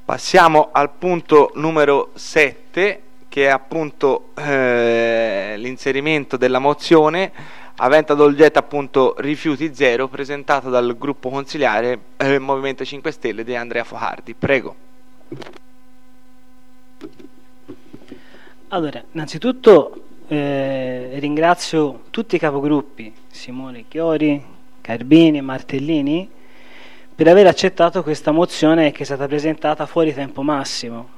Passiamo al punto numero 7, che è appunto l'inserimento della mozione avente ad oggetto appunto rifiuti zero, presentata dal gruppo consiliare Movimento 5 Stelle di Andrea Focardi. Prego. Allora, innanzitutto ringrazio tutti i capogruppi, Simone Chiori, Carbini e Martellini, per aver accettato questa mozione che è stata presentata fuori tempo massimo.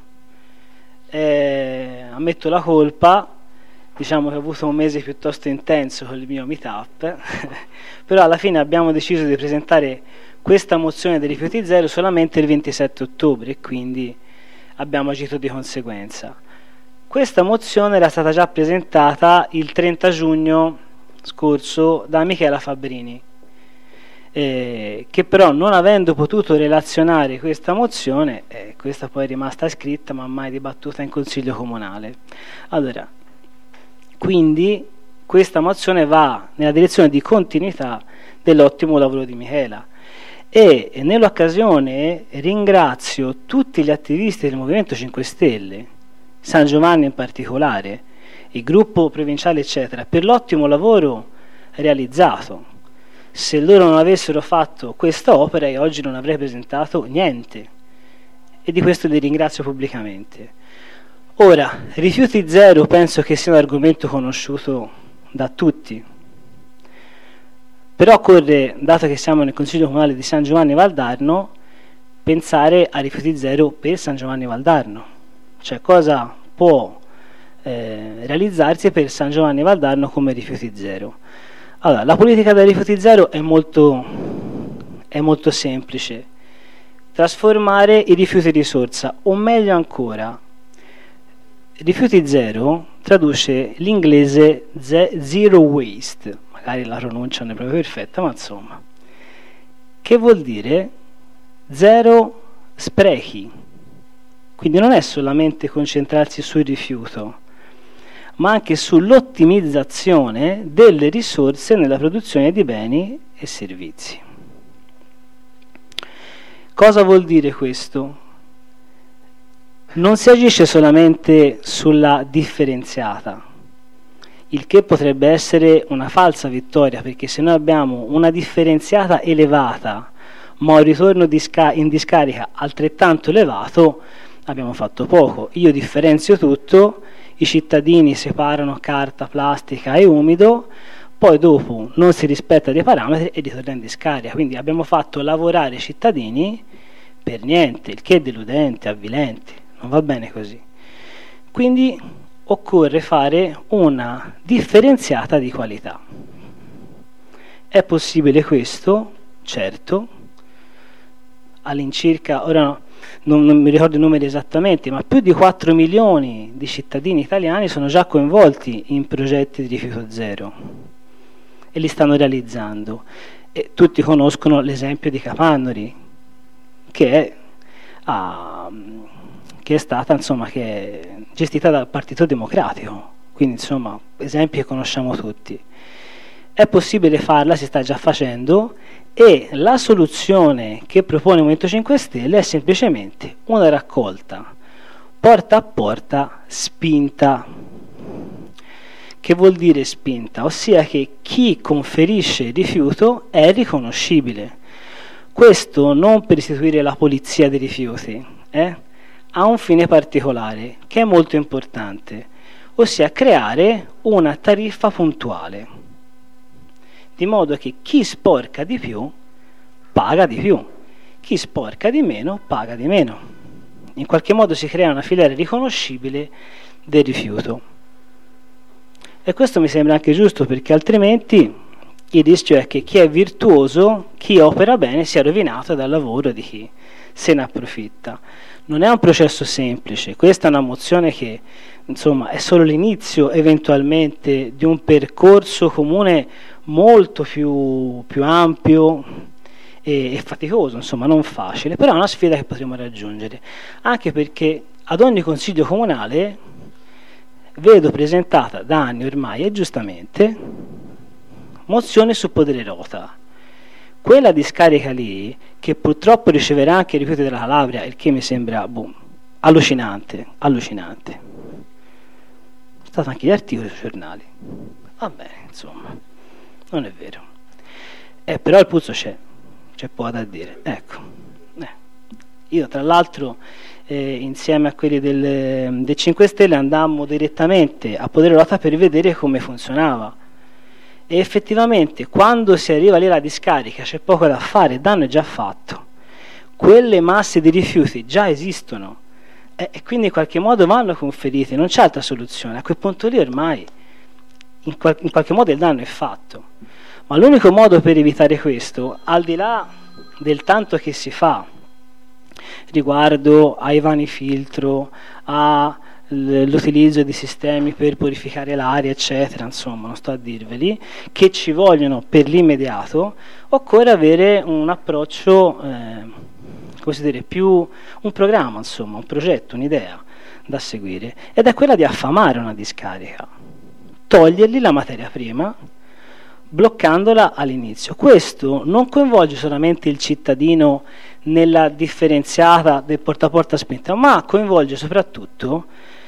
Ammetto la colpa, diciamo che ho avuto un mese piuttosto intenso con il mio meetup, però alla fine abbiamo deciso di presentare questa mozione dei rifiuti zero solamente il 27 ottobre e quindi abbiamo agito di conseguenza. Questa mozione era stata già presentata il 30 giugno scorso da Michela Fabbrini, che però non avendo potuto relazionare questa mozione, questa poi è rimasta scritta ma mai dibattuta in Consiglio Comunale. Allora, quindi questa mozione va nella direzione di continuità dell'ottimo lavoro di Michela e nell'occasione ringrazio tutti gli attivisti del Movimento 5 Stelle, San Giovanni in particolare, il gruppo provinciale eccetera, per l'ottimo lavoro realizzato. Se loro non avessero fatto questa opera io oggi non avrei presentato niente e di questo li ringrazio pubblicamente. Ora, rifiuti zero penso che sia un argomento conosciuto da tutti, però occorre, dato che siamo nel Consiglio Comunale di San Giovanni Valdarno, pensare a rifiuti zero per San Giovanni Valdarno, cioè cosa può realizzarsi per San Giovanni Valdarno come rifiuti zero. Allora, la politica dei rifiuti zero è molto semplice: trasformare i rifiuti in risorsa, o meglio ancora, rifiuti zero traduce l'inglese zero waste, magari la pronuncia non è proprio perfetta, ma insomma, che vuol dire zero sprechi. Quindi non è solamente concentrarsi sul rifiuto, ma anche sull'ottimizzazione delle risorse nella produzione di beni e servizi. Cosa vuol dire questo? Non si agisce solamente sulla differenziata, il che potrebbe essere una falsa vittoria, perché se noi abbiamo una differenziata elevata ma un ritorno in discarica altrettanto elevato, abbiamo fatto poco. Io differenzio tutto, i cittadini separano carta, plastica e umido, poi dopo non si rispetta dei parametri e ritorna in discarica. Quindi abbiamo fatto lavorare i cittadini per niente, il che è deludente, avvilente, non va bene così. Quindi occorre fare una differenziata di qualità. È possibile questo? Certo. All'incirca, ora non mi ricordo i numeri esattamente, ma più di 4 milioni di cittadini italiani sono già coinvolti in progetti di rifiuto zero e li stanno realizzando. E tutti conoscono l'esempio di Capannori, che è stata, insomma, che è gestita dal Partito Democratico, quindi insomma esempi che conosciamo tutti. È possibile farla, si sta già facendo, e la soluzione che propone il Movimento 5 Stelle è semplicemente una raccolta porta a porta spinta. Che vuol dire spinta? Ossia che chi conferisce il rifiuto è riconoscibile. Questo non per istituire la polizia dei rifiuti, ha un fine particolare che è molto importante, ossia creare una tariffa puntuale, di modo che chi sporca di più paga di più, chi sporca di meno paga di meno. In qualche modo si crea una filiera riconoscibile del rifiuto. E questo mi sembra anche giusto, perché altrimenti il rischio è che chi è virtuoso, chi opera bene, sia rovinato dal lavoro di chi se ne approfitta. Non è un processo semplice, questa è una mozione che insomma è solo l'inizio eventualmente di un percorso comune molto più ampio e faticoso, insomma non facile, però è una sfida che potremo raggiungere, anche perché ad ogni consiglio comunale vedo presentata da anni ormai e giustamente mozione su Podelerota. Quella discarica lì, che purtroppo riceverà anche i rifiuti della Calabria, il che mi sembra allucinante. Sono stati anche gli articoli sui giornali. Vabbè, insomma, non è vero. Però il puzzo c'è poco da dire. Ecco. Io tra l'altro insieme a quelli del 5 Stelle andammo direttamente a Poderolata per vedere come funzionava, e effettivamente quando si arriva lì alla discarica c'è poco da fare, il danno è già fatto, quelle masse di rifiuti già esistono e quindi in qualche modo vanno conferiti, non c'è altra soluzione. A quel punto lì ormai in qualche modo il danno è fatto, ma l'unico modo per evitare questo, al di là del tanto che si fa riguardo ai vani filtro, all'utilizzo di sistemi per purificare l'aria, eccetera, insomma, non sto a dirveli, che ci vogliono per l'immediato, occorre avere un approccio, come si dice, più un programma, insomma, un progetto, un'idea da seguire, ed è quella di affamare una discarica, togliergli la materia prima, bloccandola all'inizio. Questo non coinvolge solamente il cittadino nella differenziata del porta a porta spinta, ma coinvolge soprattutto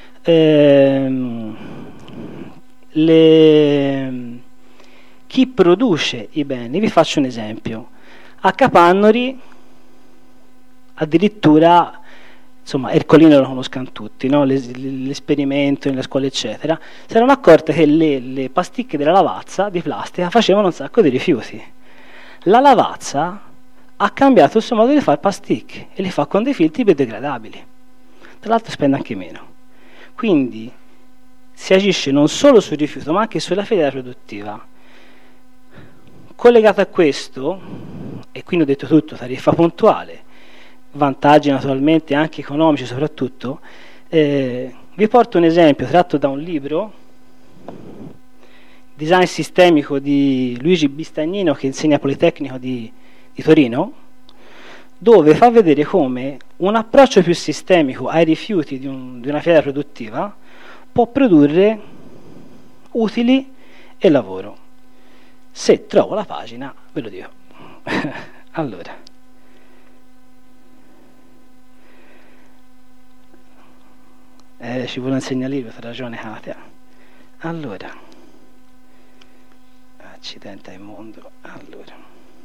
chi produce i beni. Vi faccio un esempio: a Capannori addirittura, insomma, Ercolino lo conoscano tutti, no? L'esperimento nelle scuole eccetera, si erano accorte che le pasticche della Lavazza di plastica facevano un sacco di rifiuti. La Lavazza ha cambiato il suo modo di fare pasticche e li fa con dei filtri biodegradabili, tra l'altro spende anche meno. Quindi si agisce non solo sul rifiuto ma anche sulla filiera produttiva. Collegato a questo, e quindi ho detto tutto, tariffa puntuale, vantaggi naturalmente anche economici soprattutto, vi porto un esempio tratto da un libro, Design sistemico, di Luigi Bistagnino, che insegna al Politecnico di Torino, dove fa vedere come un approccio più sistemico ai rifiuti di una filiera produttiva può produrre utili e lavoro. Se trovo la pagina ve lo dico. Allora, ci vuole un segnalibro, ha ragione Katia. Allora, accidente al mondo. Allora,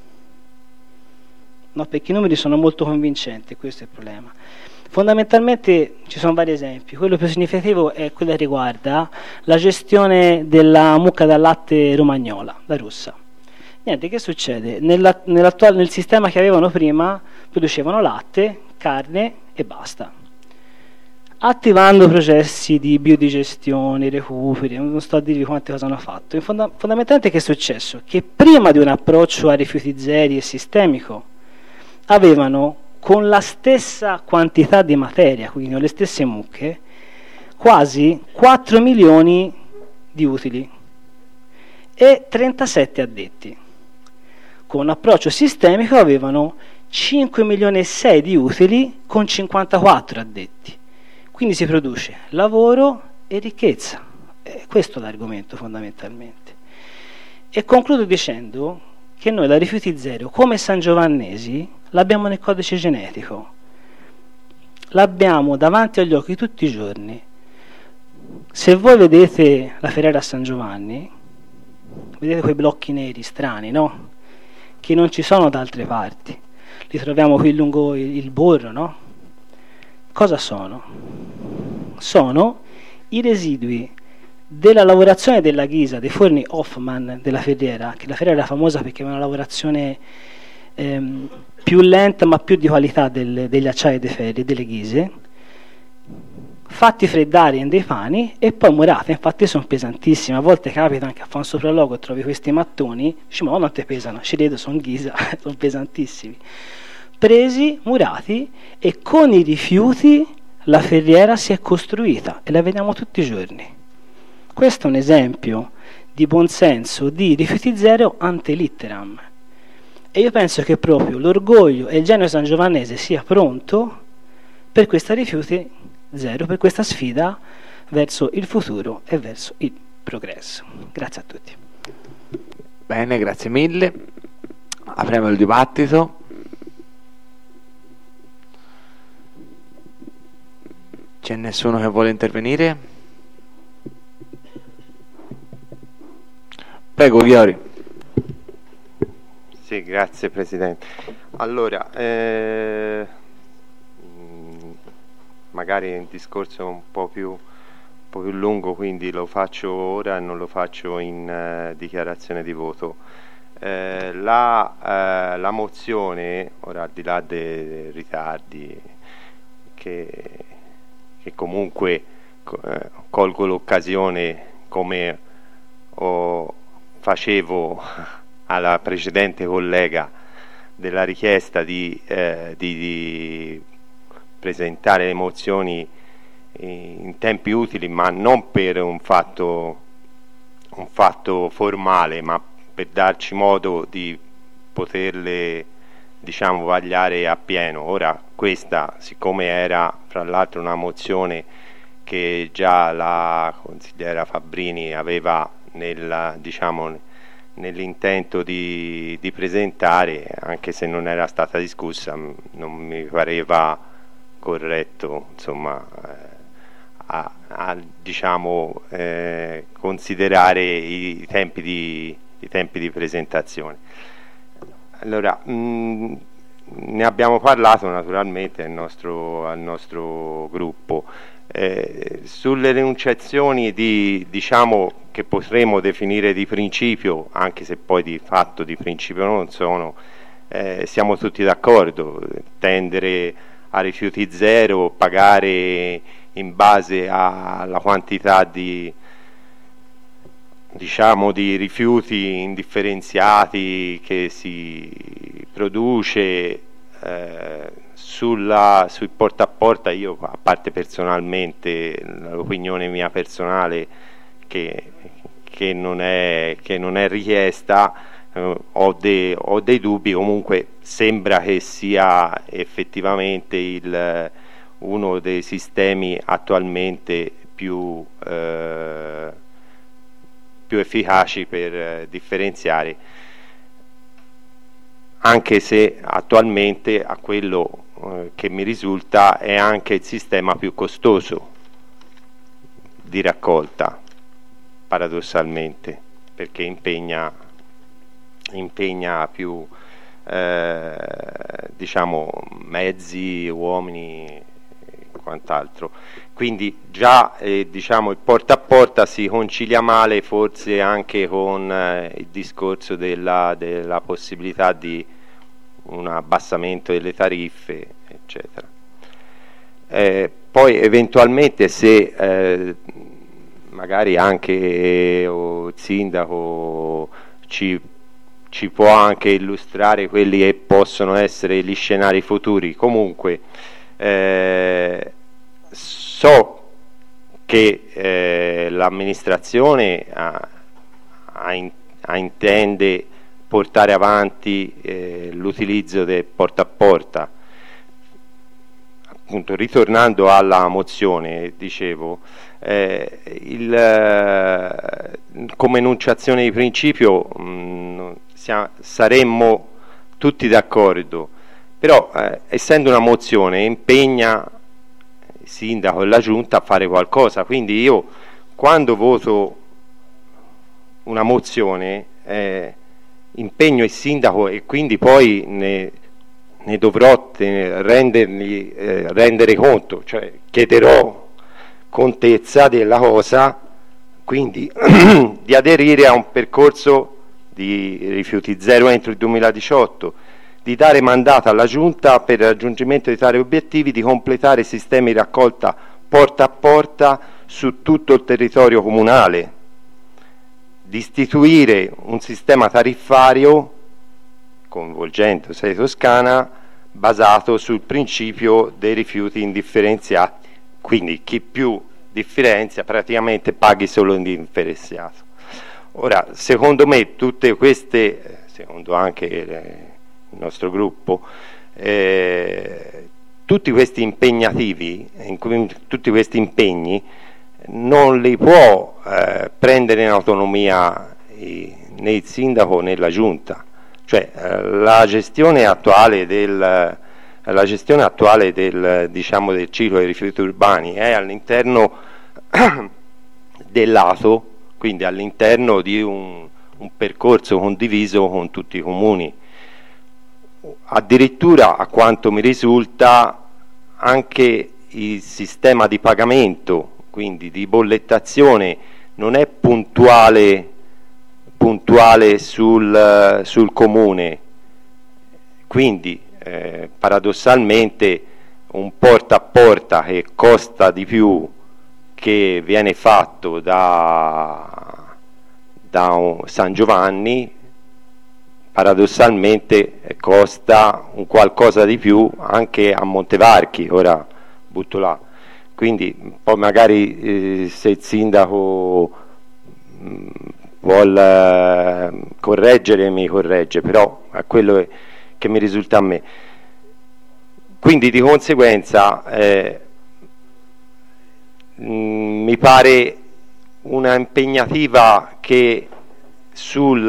no, perché i numeri sono molto convincenti, questo è il problema. Fondamentalmente ci sono vari esempi. Quello più significativo è quello che riguarda la gestione della mucca da latte romagnola, la russa. Niente, che succede? Nel sistema che avevano prima producevano latte, carne e basta. Attivando processi di biodigestione, recuperi, non sto a dirvi quante cose hanno fatto. Fondamentalmente che è successo? Che prima di un approccio a rifiuti zeri e sistemico avevano, con la stessa quantità di materia, quindi con le stesse mucche, quasi 4 milioni di utili e 37 addetti. Con un approccio sistemico avevano 5 milioni e 6 di utili con 54 addetti. Quindi si produce lavoro e ricchezza. Questo è l'argomento fondamentalmente. E concludo dicendo che noi la rifiuti zero, come Sangiovannesi, l'abbiamo nel codice genetico. L'abbiamo davanti agli occhi tutti i giorni. Se voi vedete la Ferrera a San Giovanni, vedete quei blocchi neri strani, no? Che non ci sono da altre parti. Li troviamo qui lungo il Borro, no? Cosa sono? Sono i residui della lavorazione della ghisa, dei forni Hoffman della Ferriera, che la Ferriera era famosa perché aveva una lavorazione più lenta ma più di qualità degli acciai dei ferri e delle ghise, fatti freddare in dei pani e poi murati. Infatti sono pesantissimi, a volte capita anche a fare un sopralluogo, trovi questi mattoni, dici ma non te pesano, ci vedo, sono ghisa, sono pesantissimi, presi, murati, e con i rifiuti la Ferriera si è costruita e la vediamo tutti i giorni. Questo è un esempio di buonsenso, di rifiuti zero ante litteram, e io penso che proprio l'orgoglio e il genio sangiovannese sia pronto per questa rifiuti zero, per questa sfida verso il futuro e verso il progresso. Grazie a tutti. Bene, grazie mille. Apriamo il dibattito. C'è nessuno che vuole intervenire? Prego, Ghiori. Sì, grazie Presidente. Allora, magari il discorso è un po' più lungo, quindi lo faccio ora e non lo faccio in dichiarazione di voto. La mozione, ora al di là dei ritardi, che comunque colgo l'occasione, come facevo alla precedente collega, della richiesta di presentare le mozioni in tempi utili, ma non per un fatto formale, ma per darci modo di poterle, diciamo, vagliare appieno. Ora questa, siccome era fra l'altro una mozione che già la consigliera Fabbrini aveva nell'intento di presentare, anche se non era stata discussa, non mi pareva corretto, insomma, considerare i tempi di presentazione. Allora, ne abbiamo parlato naturalmente al nostro gruppo. Sulle enunciazioni diciamo che potremmo definire di principio, anche se poi di fatto di principio non sono, siamo tutti d'accordo. Tendere a rifiuti zero, pagare in base alla quantità di rifiuti indifferenziati che si produce, sui porta a porta. Io, a parte personalmente l'opinione mia personale che non è richiesta, ho dei dubbi. Comunque sembra che sia effettivamente uno dei sistemi attualmente più efficaci per differenziare, anche se attualmente, a quello che mi risulta, è anche il sistema più costoso di raccolta, paradossalmente, perché impegna più mezzi, uomini e quant'altro. Quindi già il porta a porta si concilia male, forse anche con il discorso della possibilità di un abbassamento delle tariffe, eccetera. Poi eventualmente, se magari anche il sindaco ci può anche illustrare quelli che possono essere gli scenari futuri. Comunque so che l'amministrazione intende portare avanti l'utilizzo del porta a porta. Appunto, ritornando alla mozione, dicevo, come enunciazione di principio saremmo tutti d'accordo, però essendo una mozione impegna il sindaco e la giunta a fare qualcosa. Quindi io, quando voto una mozione, impegno il sindaco, e quindi poi ne dovrò rendere conto, cioè chiederò contezza della cosa, quindi di aderire a un percorso di rifiuti zero entro il 2018, di dare mandato alla giunta per il raggiungimento di tali obiettivi, di completare i sistemi di raccolta porta a porta su tutto il territorio comunale, di istituire un sistema tariffario coinvolgendo Sede Toscana basato sul principio dei rifiuti indifferenziati, quindi chi più differenzia praticamente paghi solo l'indifferenziato. Ora, secondo me tutte queste, secondo anche il nostro gruppo, tutti questi impegnativi, tutti questi impegni non li può prendere in autonomia né il sindaco né la giunta. Cioè la gestione attuale del la gestione attuale del ciclo dei rifiuti urbani è all'interno dell'ATO, quindi all'interno di un percorso condiviso con tutti i comuni. Addirittura, a quanto mi risulta, anche il sistema di pagamento, quindi di bollettazione, non è puntuale sul comune, quindi paradossalmente un porta a porta che costa di più, che viene fatto da San Giovanni, paradossalmente costa un qualcosa di più anche a Montevarchi. Ora butto là, quindi poi magari se il sindaco vuol correggere mi corregge, però è quello che mi risulta a me. Quindi di conseguenza mi pare una impegnativa che sui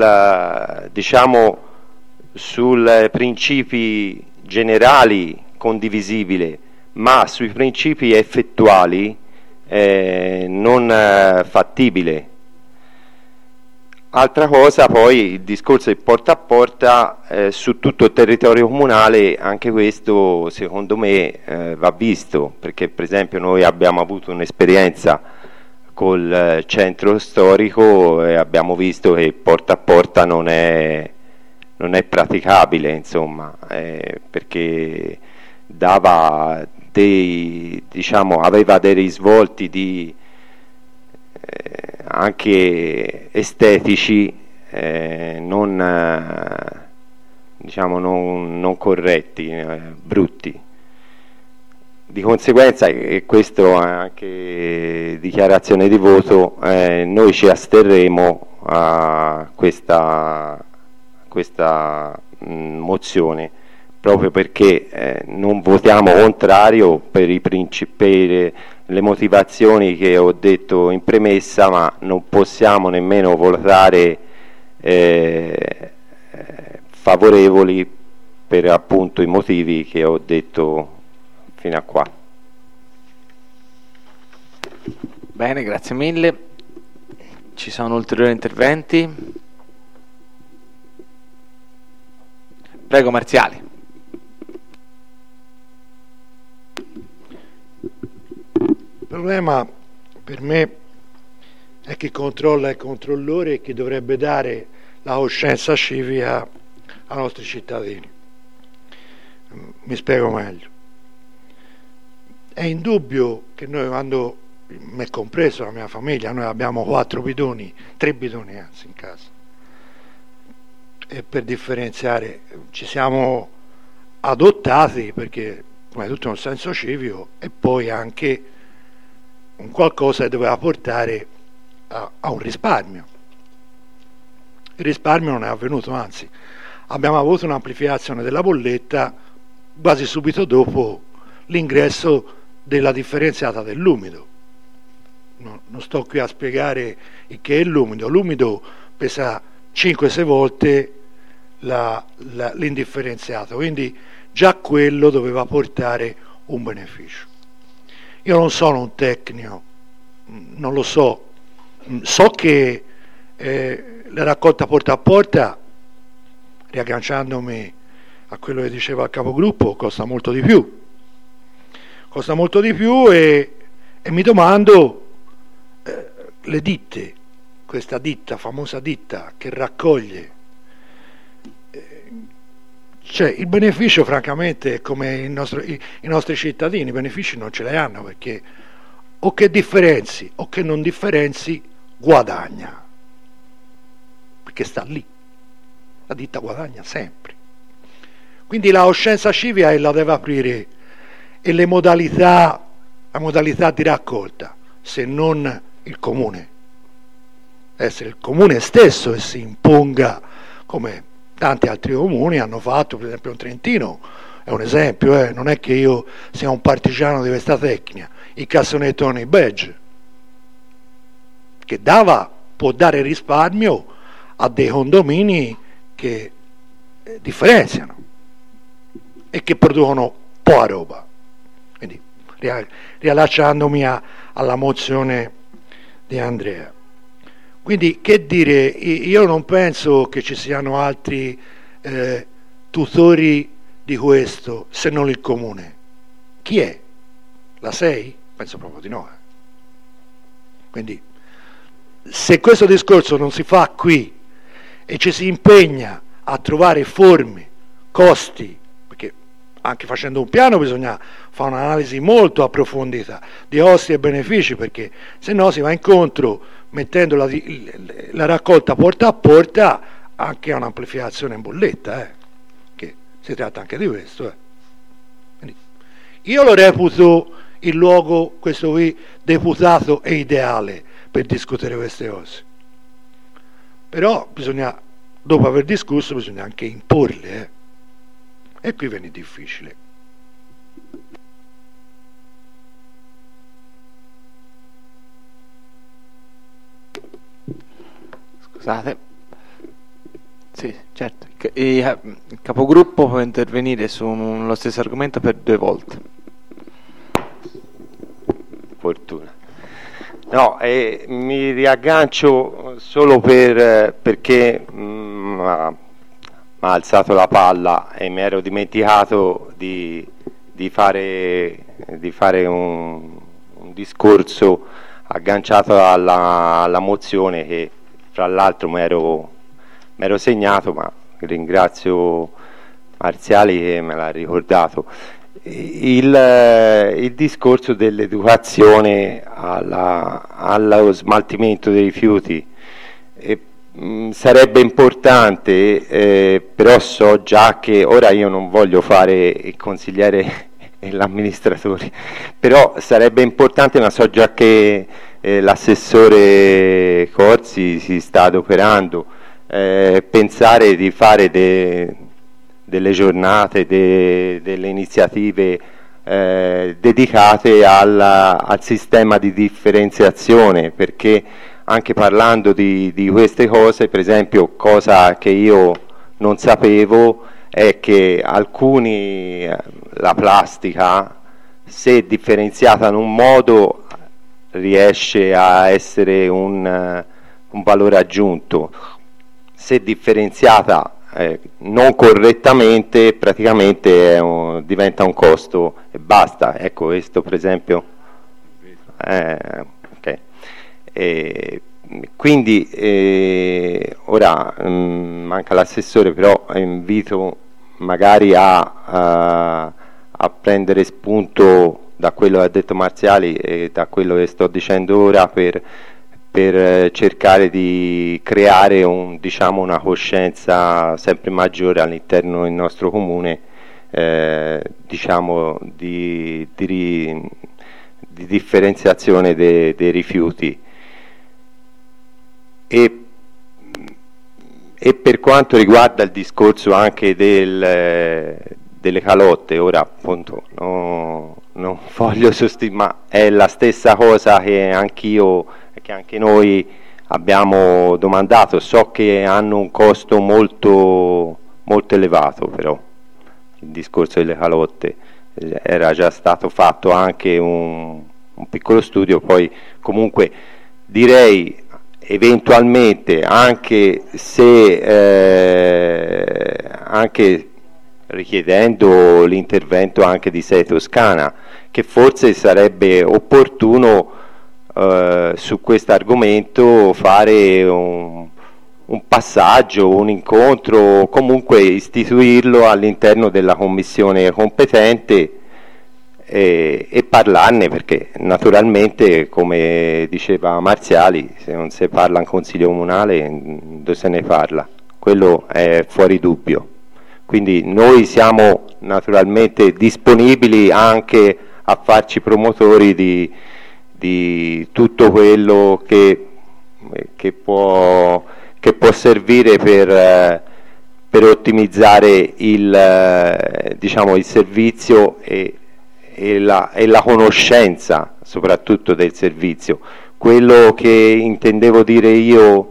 principi generali condivisibile, ma sui principi effettuali non fattibile. Altra cosa poi il discorso del porta a porta su tutto il territorio comunale, anche questo secondo me va visto, perché per esempio noi abbiamo avuto un'esperienza col centro storico e abbiamo visto che il porta a porta non è praticabile, insomma, perché dava aveva dei risvolti anche estetici non corretti, brutti. Di conseguenza, e questo è anche dichiarazione di voto, noi ci asterremo a questa mozione, proprio perché non votiamo contrario per le motivazioni che ho detto in premessa, ma non possiamo nemmeno votare favorevoli per appunto i motivi che ho detto fino a qua. Bene, grazie mille. Ci sono ulteriori interventi? Prego, Marziali. Il problema per me è chi controlla il controllore e chi dovrebbe dare la coscienza civica ai nostri cittadini. Mi spiego meglio. È indubbio che noi, quando, me compreso la mia famiglia, noi abbiamo 3 bidoni anzi in casa, e per differenziare ci siamo adottati perché come tutto un senso civico, e poi anche un qualcosa che doveva portare a un risparmio. Il risparmio non è avvenuto, anzi abbiamo avuto un'amplificazione della bolletta quasi subito dopo l'ingresso della differenziata dell'umido. Non sto qui a spiegare che è l'umido. L'umido pesa 5-6 volte l'indifferenziato, quindi già quello doveva portare un beneficio. Io non sono un tecnico, non lo so, so che la raccolta porta a porta, riagganciandomi a quello che diceva il capogruppo, costa molto di più e mi domando, le ditte, questa famosa ditta che raccoglie, cioè il beneficio francamente, come i nostri cittadini, i benefici non ce li hanno, perché o che differenzi o che non differenzi guadagna, perché sta lì, la ditta guadagna sempre. Quindi la coscienza civica la deve aprire, e la modalità di raccolta, se non il comune, deve essere il comune stesso che si imponga, come tanti altri comuni hanno fatto. Per esempio in Trentino è un esempio, non è che io sia un partigiano di questa tecnica, il cassonettone badge, che può dare risparmio a dei condomini che differenziano e che producono poca roba. Quindi riallacciandomi alla mozione di Andrea. Quindi che dire, io non penso che ci siano altri tutori di questo se non il comune. Chi è? La 6? Penso proprio di no. Quindi se questo discorso non si fa qui e ci si impegna a trovare forme, costi, perché anche facendo un piano bisogna fare un'analisi molto approfondita di costi e benefici, perché se no si va incontro mettendo la raccolta porta a porta anche a un'amplificazione in bolletta, che si tratta anche di questo. Quindi io lo reputo il luogo, questo qui, deputato e ideale per discutere queste cose, però bisogna, dopo aver discusso, bisogna anche imporle, e qui viene difficile. Scusate. Sì, certo. Il capogruppo può intervenire sullo stesso argomento per 2 volte. Fortuna. No, mi riaggancio solo perché m'ha alzato la palla e mi ero dimenticato di fare un discorso agganciato alla mozione, che fra l'altro mi ero segnato, ma ringrazio Marziali che me l'ha ricordato. Il discorso dell'educazione allo smaltimento dei rifiuti sarebbe importante, però so già che ora io non voglio fare il consigliere e l'amministratore, però sarebbe importante, ma so già che l'assessore Corsi si sta adoperando, pensare di fare delle giornate, delle iniziative dedicate al sistema di differenziazione, perché anche parlando di queste cose, per esempio, cosa che io non sapevo è che la plastica, se differenziata in un modo, riesce a essere un valore aggiunto, se differenziata non correttamente praticamente diventa un costo e basta. Ecco, questo per esempio okay. Quindi ora manca l'assessore, però invito magari a prendere spunto da quello che ha detto Marziali e da quello che sto dicendo ora per cercare di creare una coscienza sempre maggiore all'interno del nostro comune, di differenziazione dei rifiuti. E per quanto riguarda il discorso anche delle calotte, ora appunto non voglio sostituire, ma è la stessa cosa che anche noi abbiamo domandato. So che hanno un costo molto, molto elevato, però il discorso delle calotte era già stato fatto anche un piccolo studio. Poi comunque direi eventualmente, anche se anche richiedendo l'intervento anche di Sei Toscana, che forse sarebbe opportuno su questo argomento fare un passaggio, un incontro, comunque istituirlo all'interno della commissione competente e parlarne, perché naturalmente, come diceva Marziali, se non si parla in consiglio comunale dove se ne parla, quello è fuori dubbio. Quindi noi siamo naturalmente disponibili anche a farci promotori di tutto quello che può servire per ottimizzare il servizio e la conoscenza soprattutto del servizio. Quello che intendevo dire io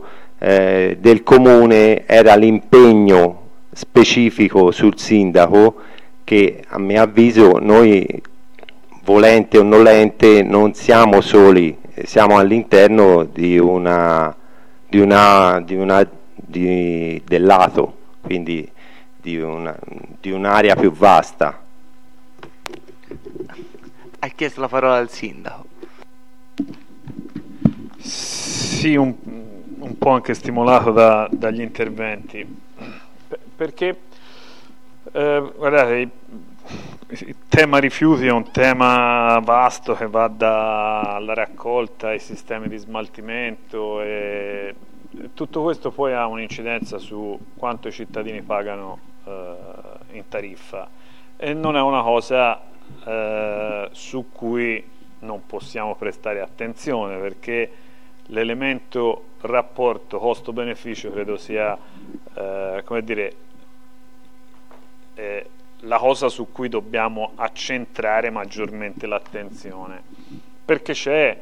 del comune era l'impegno specifico sul sindaco che a mio avviso noi, volente o nolente, non siamo soli, siamo all'interno del lato, quindi di un'area più vasta. Ha chiesto la parola al sindaco. Sì, un po' anche stimolato dagli interventi, perché guardate, il tema rifiuti è un tema vasto che va dalla raccolta ai sistemi di smaltimento, e tutto questo poi ha un'incidenza su quanto i cittadini pagano in tariffa, e non è una cosa su cui non possiamo prestare attenzione, perché l'elemento rapporto costo-beneficio credo sia come dire, la cosa su cui dobbiamo accentrare maggiormente l'attenzione, perché c'è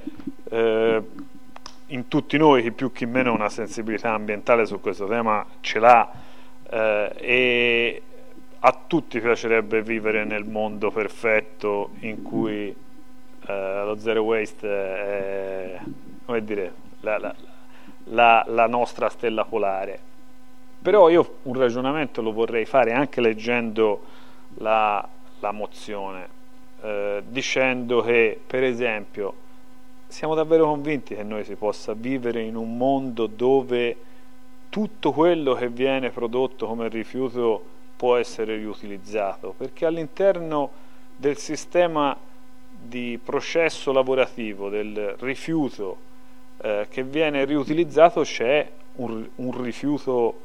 in tutti noi, chi più chi meno, una sensibilità ambientale su questo tema ce l'ha, e a tutti piacerebbe vivere nel mondo perfetto in cui lo zero waste è, come dire, la nostra stella polare. Però io un ragionamento lo vorrei fare anche leggendo la mozione, dicendo che, per esempio, siamo davvero convinti che noi si possa vivere in un mondo dove tutto quello che viene prodotto come rifiuto può essere riutilizzato, perché all'interno del sistema di processo lavorativo del rifiuto che viene riutilizzato c'è un rifiuto,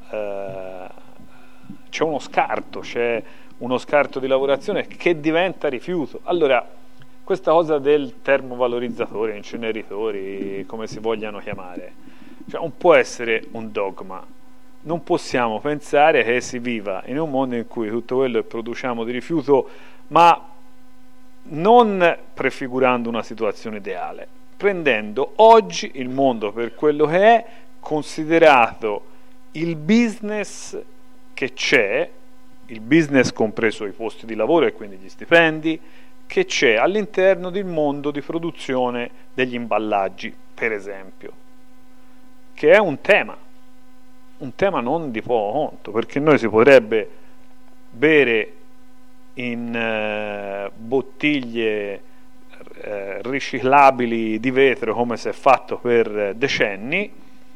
c'è uno scarto di lavorazione che diventa rifiuto. Allora, questa cosa del termovalorizzatore, inceneritori, come si vogliano chiamare, cioè non può essere un dogma. Non possiamo pensare che si viva in un mondo in cui tutto quello che produciamo di rifiuto, ma non prefigurando una situazione ideale, prendendo oggi il mondo per quello che è, considerato il business che c'è, il business compreso i posti di lavoro e quindi gli stipendi, che c'è all'interno del mondo di produzione degli imballaggi, per esempio, che è un tema non di poco conto, perché noi si potrebbe bere in bottiglie riciclabili di vetro come si è fatto per decenni,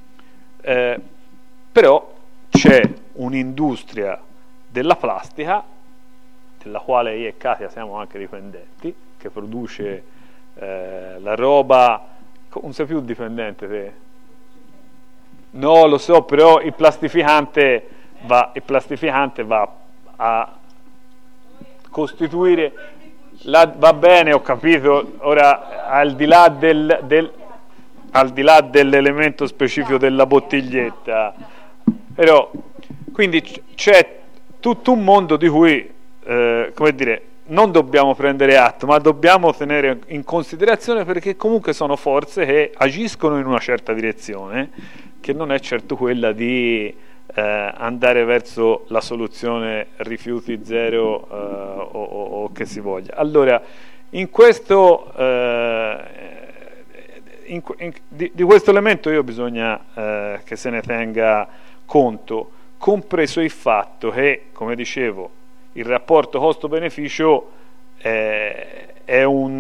però c'è un'industria della plastica, della quale io e Katia siamo anche dipendenti, che produce la roba. Non sei più dipendente te? No, lo so, però il plastificante va a costituire va bene, ho capito. Ora, al di là dell'elemento specifico della bottiglietta, però quindi c'è tutto un mondo di cui come dire, non dobbiamo prendere atto, ma dobbiamo tenere in considerazione, perché comunque sono forze che agiscono in una certa direzione, che non è certo quella di andare verso la soluzione rifiuti zero o che si voglia. Allora, in questo di questo elemento bisogna che se ne tenga conto, compreso il fatto che, come dicevo, il rapporto costo-beneficio è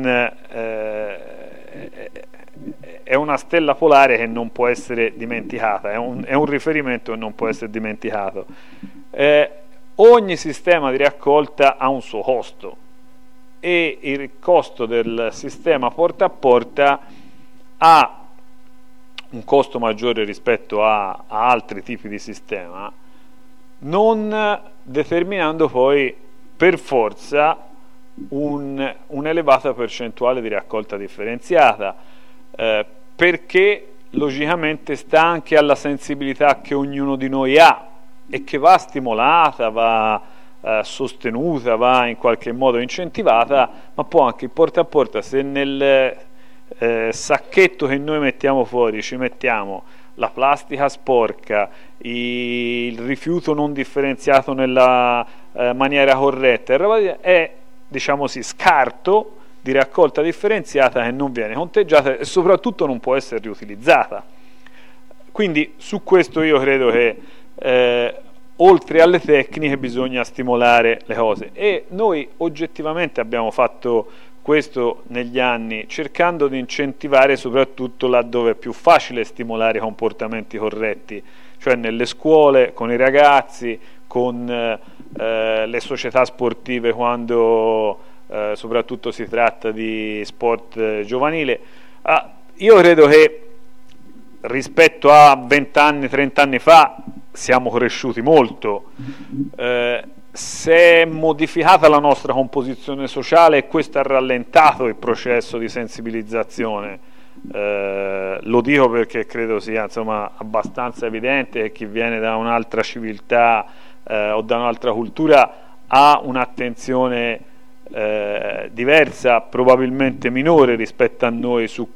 una stella polare che non può essere dimenticata, è un riferimento che non può essere dimenticato. Ogni sistema di raccolta ha un suo costo, e il costo del sistema porta a porta ha un costo maggiore rispetto a altri tipi di sistema, non determinando poi per forza un'elevata percentuale di raccolta differenziata, perché logicamente sta anche alla sensibilità che ognuno di noi ha e che va stimolata, va sostenuta, va in qualche modo incentivata, ma può anche porta a porta, se nel sacchetto che noi mettiamo fuori ci mettiamo la plastica sporca, il rifiuto non differenziato nella maniera corretta, è, diciamo sì, scarto di raccolta differenziata che non viene conteggiata e soprattutto non può essere riutilizzata. Quindi su questo io credo che oltre alle tecniche bisogna stimolare le cose, e noi oggettivamente abbiamo fatto questo negli anni, cercando di incentivare soprattutto laddove è più facile stimolare comportamenti corretti, cioè nelle scuole, con i ragazzi, con le società sportive, quando soprattutto si tratta di sport giovanile. Io credo che rispetto a 20 anni, 30 anni fa siamo cresciuti molto, si è modificata la nostra composizione sociale e questo ha rallentato il processo di sensibilizzazione. Lo dico perché credo sia, insomma, abbastanza evidente che chi viene da un'altra civiltà o da un'altra cultura ha un'attenzione diversa, probabilmente minore rispetto a noi, su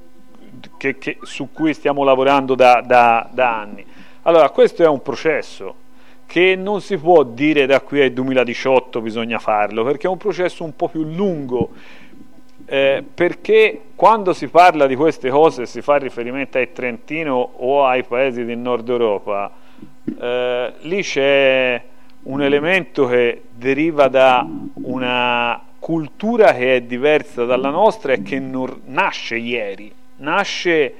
cui stiamo lavorando da anni. Allora, questo è un processo che non si può dire da qui al 2018 bisogna farlo, perché è un processo un po' più lungo, perché quando si parla di queste cose si fa riferimento al Trentino o ai paesi del nord Europa, lì c'è un elemento che deriva da una cultura che è diversa dalla nostra e che non nasce ieri, nasce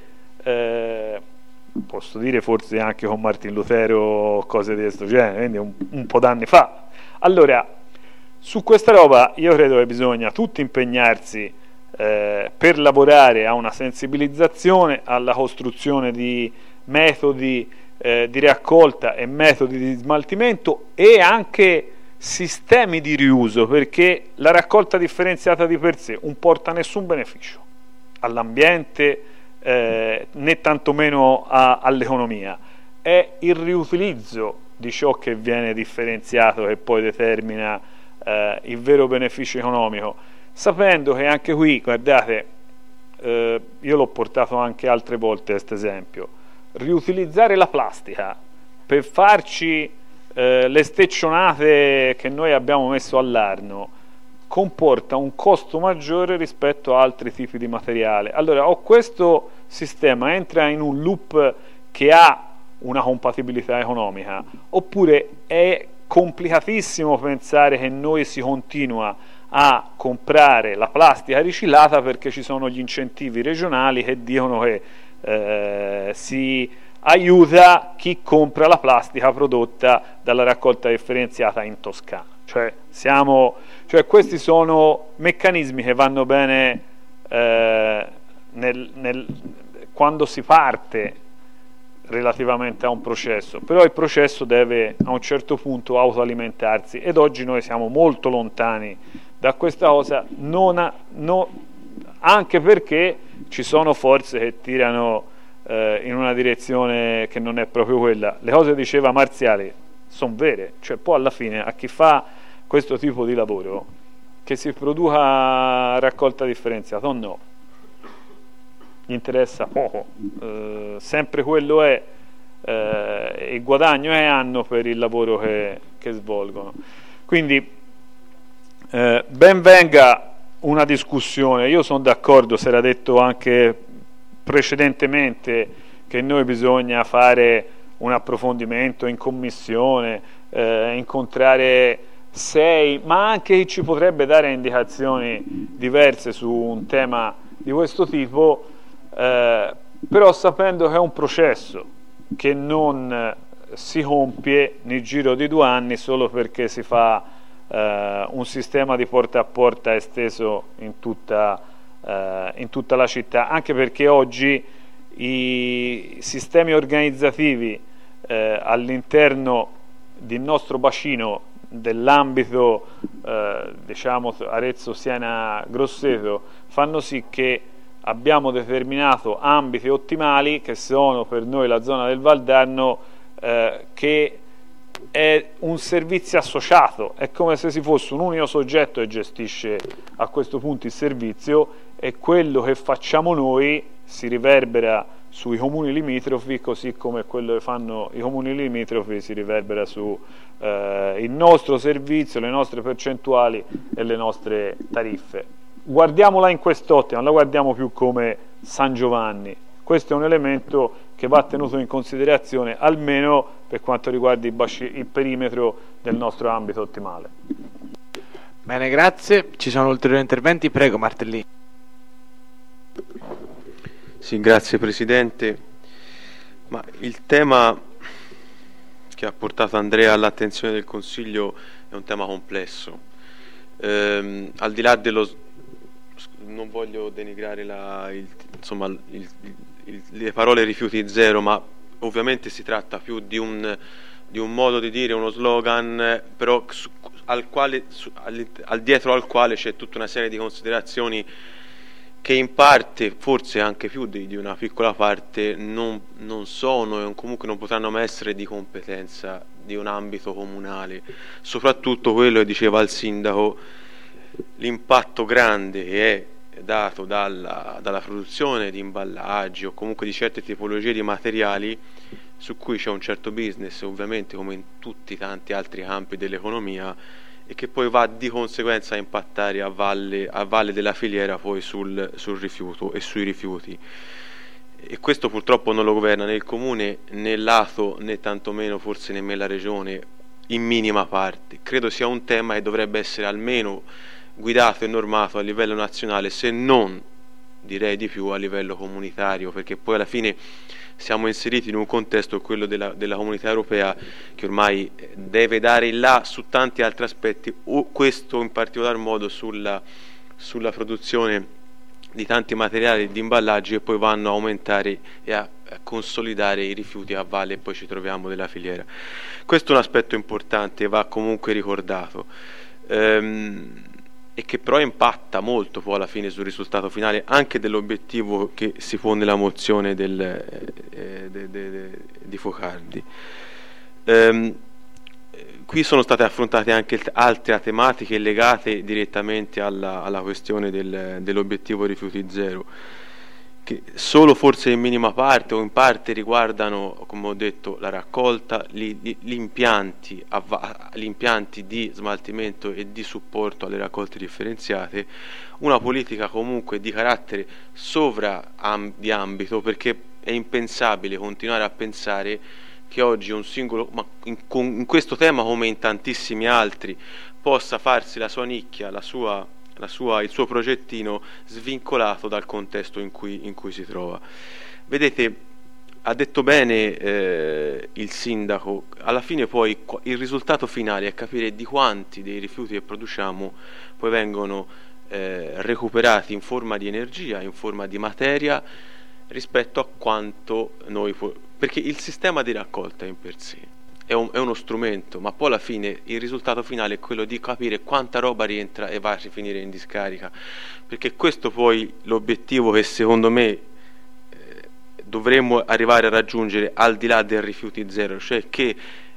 posso dire forse anche con Martin Lutero o cose di questo genere, quindi un po' d'anni fa. Allora, su questa roba io credo che bisogna tutti impegnarsi per lavorare a una sensibilizzazione, alla costruzione di metodi di raccolta e metodi di smaltimento e anche sistemi di riuso, perché la raccolta differenziata di per sé non porta nessun beneficio all'ambiente né tantomeno all'economia. È il riutilizzo di ciò che viene differenziato che poi determina il vero beneficio economico, sapendo che anche qui, guardate, io l'ho portato anche altre volte questo esempio, riutilizzare la plastica per farci le steccionate che noi abbiamo messo all'Arno comporta un costo maggiore rispetto a altri tipi di materiale. Allora, o questo sistema entra in un loop che ha una compatibilità economica, oppure è complicatissimo pensare che noi si continua a comprare la plastica riciclata perché ci sono gli incentivi regionali che dicono che si aiuta chi compra la plastica prodotta dalla raccolta differenziata in Toscana. Cioè questi sono meccanismi che vanno bene quando si parte relativamente a un processo, però il processo deve a un certo punto autoalimentarsi, ed oggi noi siamo molto lontani da questa cosa, anche perché ci sono forze che tirano in una direzione che non è proprio quella. Le cose diceva Marziali sono vere, cioè poi alla fine a chi fa questo tipo di lavoro, che si produca raccolta differenziata o no, gli interessa poco, sempre quello è il guadagno che hanno per il lavoro che svolgono. Quindi ben venga una discussione, io sono d'accordo, si era detto anche precedentemente che noi bisogna fare un approfondimento in commissione, incontrare 6, ma anche chi ci potrebbe dare indicazioni diverse su un tema di questo tipo, però sapendo che è un processo che non si compie nel giro di 2 anni solo perché si fa un sistema di porta a porta esteso in tutta la città, anche perché oggi i sistemi organizzativi all'interno del nostro bacino, dell'ambito diciamo Arezzo, Siena, Grosseto, fanno sì che abbiamo determinato ambiti ottimali che sono per noi la zona del Valdarno, che è un servizio associato, è come se si fosse un unico soggetto che gestisce a questo punto il servizio, e quello che facciamo noi si riverbera sui comuni limitrofi, così come quello che fanno i comuni limitrofi si riverbera su il nostro servizio, le nostre percentuali e le nostre tariffe. Guardiamola in quest'ottica, non la guardiamo più come San Giovanni. Questo è un elemento che va tenuto in considerazione almeno per quanto riguarda il perimetro del nostro ambito ottimale. Bene, grazie. Ci sono ulteriori interventi? Prego, Martellini. Sì, grazie Presidente. Ma il tema che ha portato Andrea all'attenzione del Consiglio è un tema complesso. Al di là dello... non voglio denigrare le parole rifiuti zero, ma ovviamente si tratta più di un modo di dire, uno slogan, però dietro al quale c'è tutta una serie di considerazioni che in parte, forse anche più di una piccola parte, non sono e comunque non potranno mai essere di competenza di un ambito comunale, soprattutto quello che diceva il Sindaco, l'impatto grande che è dato dalla produzione di imballaggi o comunque di certe tipologie di materiali su cui c'è un certo business, ovviamente come in tutti tanti altri campi dell'economia, e che poi va di conseguenza a impattare a valle della filiera poi sul rifiuto e sui rifiuti. E questo purtroppo non lo governa né il comune né l'ATO né tantomeno forse nemmeno la regione in minima parte. Credo sia un tema che dovrebbe essere almeno guidato e normato a livello nazionale, se non direi di più a livello comunitario, perché poi alla fine siamo inseriti in un contesto, quello della comunità europea, che ormai deve dare il là su tanti altri aspetti, questo in particolar modo sulla produzione di tanti materiali di imballaggi che poi vanno a aumentare e a consolidare i rifiuti a valle, e poi ci troviamo della filiera. Questo è un aspetto importante, va comunque ricordato, e che però impatta molto poi alla fine sul risultato finale anche dell'obiettivo che si pone la mozione di Focardi. Qui sono state affrontate anche altre tematiche legate direttamente alla questione dell'obiettivo rifiuti zero, che solo forse in minima parte o in parte riguardano, come ho detto, la raccolta, gli impianti di smaltimento e di supporto alle raccolte differenziate, una politica comunque di carattere di ambito, perché è impensabile continuare a pensare che oggi un singolo, ma in questo tema come in tantissimi altri, possa farsi la sua nicchia, il suo progettino svincolato dal contesto in cui si trova. Vedete, ha detto bene il Sindaco, alla fine poi il risultato finale è capire di quanti dei rifiuti che produciamo poi vengono recuperati in forma di energia, in forma di materia, rispetto a quanto perché il sistema di raccolta in per sé è uno strumento, ma poi alla fine il risultato finale è quello di capire quanta roba rientra e va a finire in discarica, perché questo poi l'obiettivo che secondo me dovremmo arrivare a raggiungere al di là del rifiuti zero, cioè che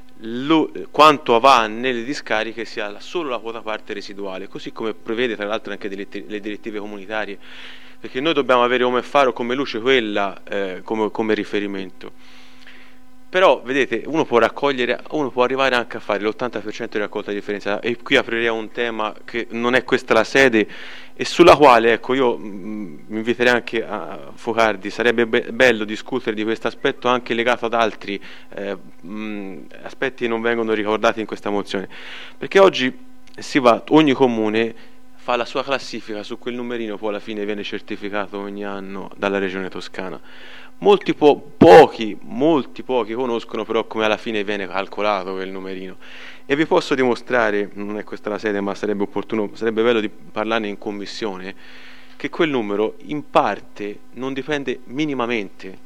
quanto va nelle discariche sia solo la quota parte residuale, così come prevede tra l'altro anche le direttive comunitarie, perché noi dobbiamo avere come faro, come luce quella come riferimento. Però vedete, uno può arrivare anche a fare l'80% di raccolta differenziata, e qui aprirei un tema che non è questa la sede e sulla quale, ecco, io mi inviterei anche a Focardi, sarebbe bello discutere di questo aspetto anche legato ad altri aspetti che non vengono ricordati in questa mozione, perché oggi ogni comune fa la sua classifica su quel numerino, poi alla fine viene certificato ogni anno dalla regione toscana. Molti pochi conoscono però come alla fine viene calcolato quel numerino, e vi posso dimostrare, non è questa la sede ma sarebbe bello di parlarne in commissione, che quel numero in parte non dipende minimamente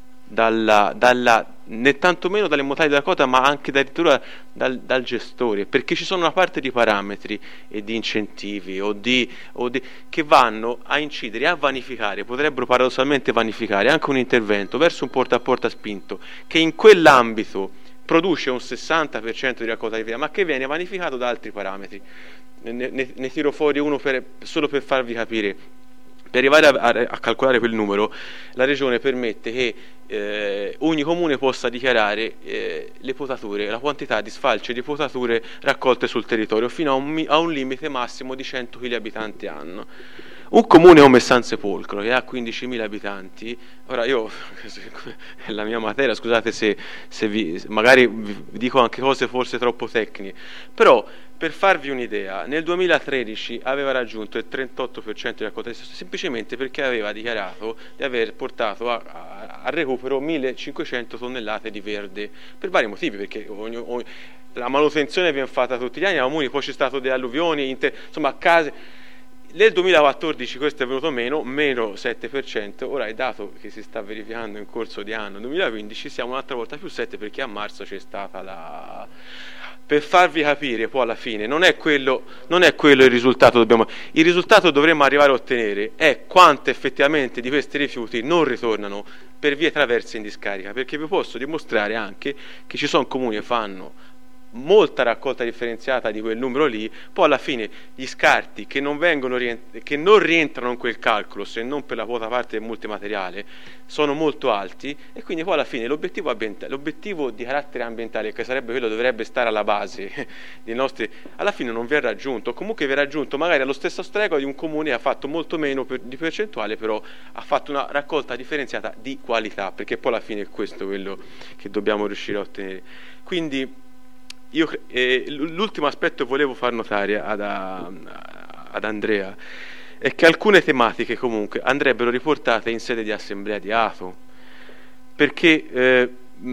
né tantomeno dalle modalità della quota, ma anche addirittura dal gestore, perché ci sono una parte di parametri e di incentivi che vanno a incidere, a vanificare, potrebbero paradossalmente vanificare anche un intervento verso un porta a porta spinto che in quell'ambito produce un 60% di raccolta di via, ma che viene vanificato da altri parametri. Ne tiro fuori uno solo per farvi capire. Per arrivare a calcolare quel numero, la Regione permette che ogni comune possa dichiarare le potature, la quantità di sfalci e di potature raccolte sul territorio fino a un limite massimo di 100 kg abitanti anno. Un comune come San Sepolcro, che ha 15.000 abitanti, ora io, è la mia materia, scusate se magari vi dico anche cose forse troppo tecniche, però per farvi un'idea, nel 2013 aveva raggiunto il 38% di raccolta semplicemente perché aveva dichiarato di aver portato a recupero 1.500 tonnellate di verde, per vari motivi, perché la manutenzione viene fatta tutti gli anni, a comuni, poi c'è stato delle alluvioni, insomma case. Nel 2014 questo è venuto meno 7%, ora il dato che si sta verificando in corso di anno 2015 siamo un'altra volta più 7 perché a marzo c'è stata per farvi capire poi alla fine non è quello il risultato il risultato dovremmo arrivare a ottenere è quanto effettivamente di questi rifiuti non ritornano per vie traverse in discarica, perché vi posso dimostrare anche che ci sono comuni che fanno molta raccolta differenziata di quel numero lì, poi alla fine gli scarti che non rientrano in quel calcolo se non per la quota parte del multimateriale sono molto alti e quindi poi alla fine l'obiettivo di carattere ambientale, che sarebbe quello dovrebbe stare alla base dei nostri, alla fine non viene raggiunto, comunque viene raggiunto magari allo stesso stregua di un comune che ha fatto molto meno di percentuale, però ha fatto una raccolta differenziata di qualità, perché poi alla fine è questo quello che dobbiamo riuscire a ottenere. Quindi l'ultimo aspetto che volevo far notare ad Andrea è che alcune tematiche comunque andrebbero riportate in sede di assemblea di ATO, perché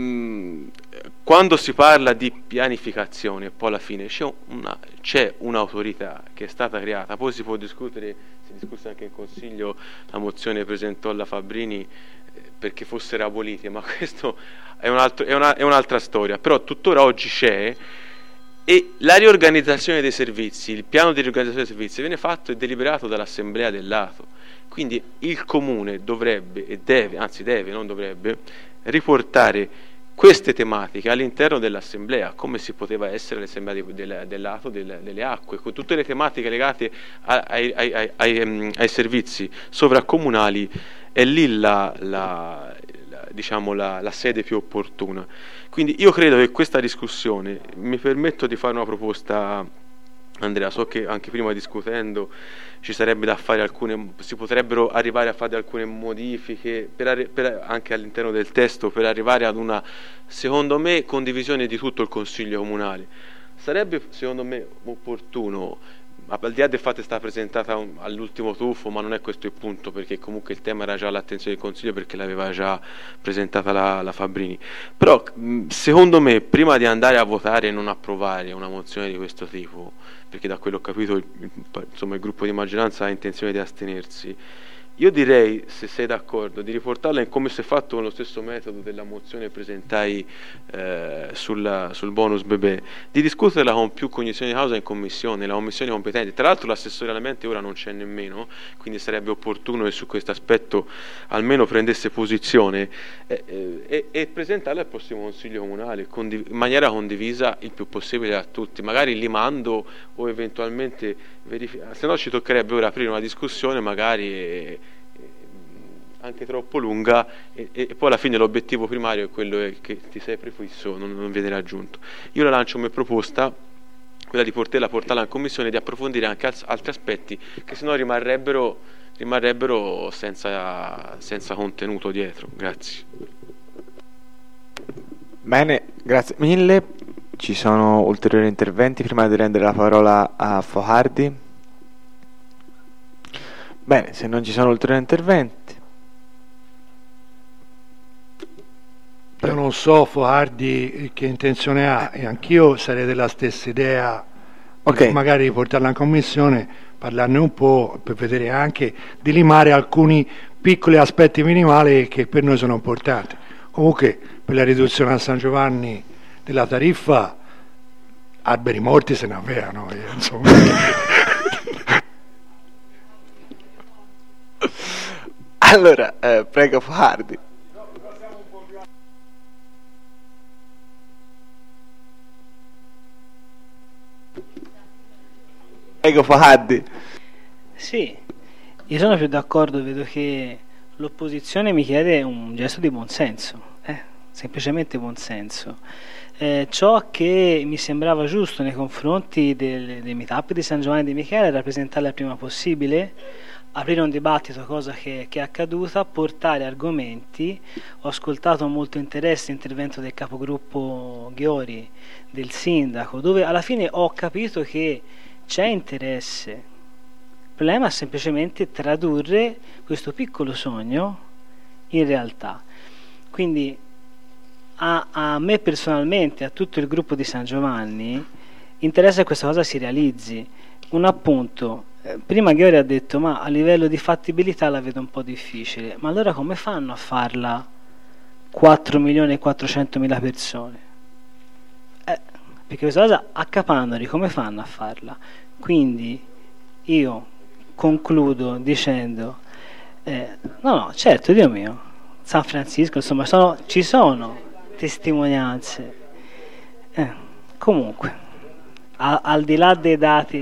quando si parla di pianificazione poi alla fine c'è un'autorità che è stata creata, poi si può discutere, si è discusso anche in Consiglio, la mozione presentò la Fabbrini perché fossero aboliti, ma questo è un'altra storia, però tuttora oggi c'è, e la riorganizzazione dei servizi, il piano di riorganizzazione dei servizi viene fatto e deliberato dall'assemblea dell'ATO, quindi il comune dovrebbe e deve, anzi deve, non dovrebbe, riportare queste tematiche all'interno dell'assemblea, come si poteva essere l'assemblea dell'ATO delle acque, con tutte le tematiche legate ai servizi sovracomunali. È lì la sede più opportuna. Quindi io credo che questa discussione, mi permetto di fare una proposta, Andrea, so che anche prima discutendo ci sarebbe da fare si potrebbero arrivare a fare alcune modifiche anche all'interno del testo per arrivare ad una, secondo me, condivisione di tutto il Consiglio Comunale. Sarebbe secondo me opportuno, al di là del fatto che è stata presentata all'ultimo tuffo, ma non è questo il punto, perché comunque il tema era già all'attenzione del Consiglio perché l'aveva già presentata la Fabbrini, però secondo me prima di andare a votare e non approvare una mozione di questo tipo, perché da quello che ho capito il gruppo di maggioranza ha intenzione di astenersi, io direi, se sei d'accordo, di riportarla come si è fatto con lo stesso metodo della mozione che presentai sul bonus bebè, di discuterla con più cognizione di causa in commissione, la commissione competente. Tra l'altro l'assessoralamento ora non c'è nemmeno, quindi sarebbe opportuno che su questo aspetto almeno prendesse posizione e presentarla al prossimo Consiglio Comunale in maniera condivisa il più possibile a tutti, magari limando o eventualmente verificare, se no ci toccherebbe ora aprire una discussione magari anche troppo lunga e poi alla fine l'obiettivo primario è quello che ti sei prefisso non viene raggiunto. Io la lancio come proposta, quella di portarla in commissione, di approfondire anche altri aspetti che sennò rimarrebbero senza contenuto dietro. Grazie. Bene, grazie mille. Ci sono ulteriori interventi prima di rendere la parola a Fohardi? Bene, se non ci sono ulteriori interventi. Io non so Fohardi che intenzione ha, e anch'io sarei della stessa idea, Okay. Magari riportarla in commissione, parlarne un po' per vedere anche di limare alcuni piccoli aspetti minimali che per noi sono importanti. Comunque per la riduzione a San Giovanni della tariffa, alberi morti se ne avverano, insomma. Allora, prego Fohardi. Sì, Io sono più d'accordo, vedo che l'opposizione mi chiede un gesto di buonsenso, semplicemente buonsenso. Ciò che mi sembrava giusto nei confronti dei meetup di San Giovanni di Michele era presentarla il prima possibile, aprire un dibattito, cosa che è accaduta, portare argomenti. Ho ascoltato molto interesse l'intervento del capogruppo Ghiori, del sindaco, dove alla fine ho capito che c'è interesse. Il problema è semplicemente tradurre questo piccolo sogno in realtà. Quindi a me personalmente, a tutto il gruppo di San Giovanni, interessa che questa cosa si realizzi. Un appunto, prima Ghiori ha detto ma a livello di fattibilità la vedo un po' difficile, ma allora come fanno a farla 4.400.000 persone? Perché questa cosa a Capannori come fanno a farla? Quindi io concludo dicendo no, certo, Dio mio, San Francisco, insomma, ci sono testimonianze. Comunque, al di là dei dati,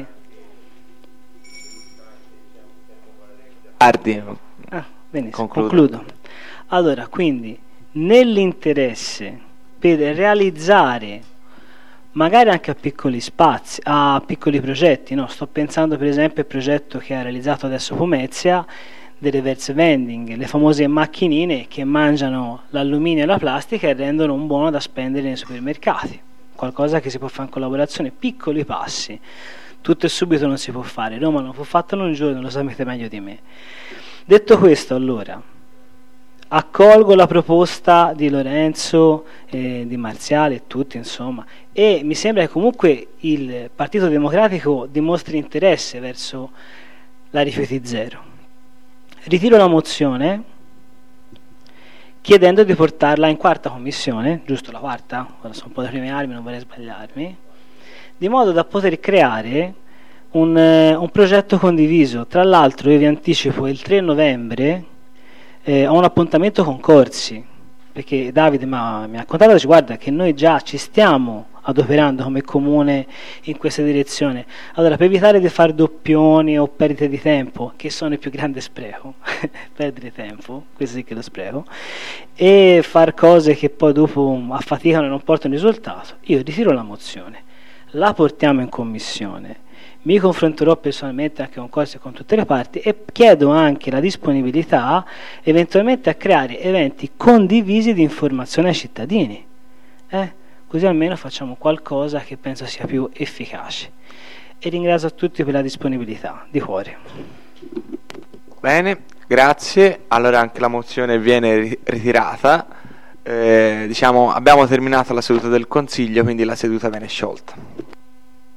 benissimo, concludo. Allora, quindi, nell'interesse per realizzare magari anche a piccoli spazi, a piccoli progetti, no? Sto pensando per esempio al progetto che ha realizzato adesso Pomezia del reverse vending, le famose macchinine che mangiano l'alluminio e la plastica e rendono un buono da spendere nei supermercati, qualcosa che si può fare in collaborazione, piccoli passi. Tutto e subito non si può fare, Roma non può fatto in un giorno, lo sapete meglio di me. Detto questo, allora accolgo la proposta di Lorenzo, di Marziale e tutti, insomma, e mi sembra che comunque il Partito Democratico dimostri interesse verso la rifiuti zero. Ritiro la mozione chiedendo di portarla in quarta commissione, giusto la quarta? Ora sono un po' le prime armi, non vorrei sbagliarmi, di modo da poter creare un progetto condiviso. Tra l'altro io vi anticipo, il 3 novembre ho un appuntamento con Corsi, perché Davide mi ha contattato, guarda che noi già ci stiamo adoperando come comune in questa direzione. Allora, per evitare di fare doppioni o perdite di tempo, che sono il più grande spreco, perdere tempo, questo sì che è lo spreco, e far cose che poi dopo affaticano e non portano risultato, io ritiro la mozione, la portiamo in commissione, mi confronterò personalmente anche con Corsi e con tutte le parti e chiedo anche la disponibilità eventualmente a creare eventi condivisi di informazione ai cittadini, così almeno facciamo qualcosa che penso sia più efficace. E ringrazio a tutti per la disponibilità, di cuore. Bene, grazie. Allora anche la mozione viene ritirata. Abbiamo terminato la seduta del Consiglio, quindi la seduta viene sciolta.